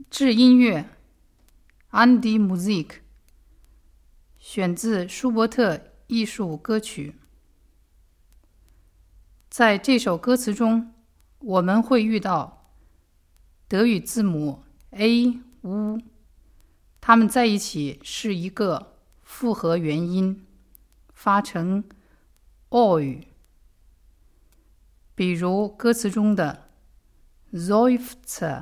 致音乐 An die Musik 选自舒伯特艺术歌曲。在这首歌词中，我们会遇到德语字母 A、U， 它们在一起是一个复合元音，发成 O 语。比如歌词中的 Seufzer。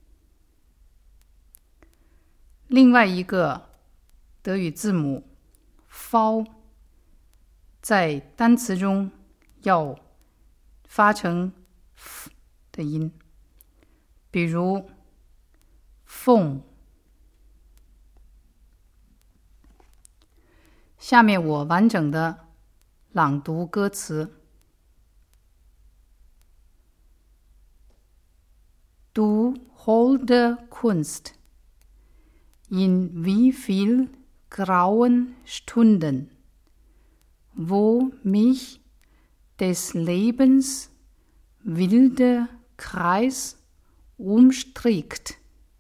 另外一个德语字母 V 在单词中要发成 F 的音，比如凤。下面我完整的朗读歌词。Du holde Kunst, in wie viel grauen Stunden, wo mich des Lebens wilder Kreis umstrickt,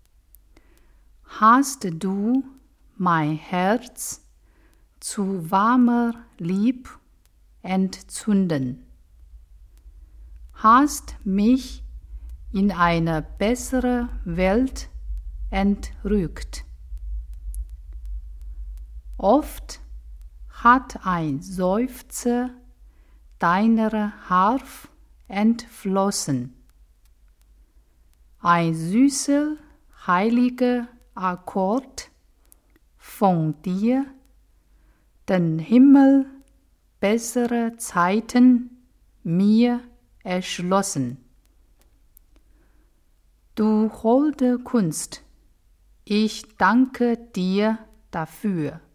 hast du mein Herz zu warmer Lieb entzünden, hast mich in eine bessere Welt entrückt. Oft hat ein Seufzer deiner Harf entflossen, ein süßer, heiliger Akkord von dir, den Himmel bessere Zeiten mir erschlossen. Du holde Kunst, ich danke dir dafür.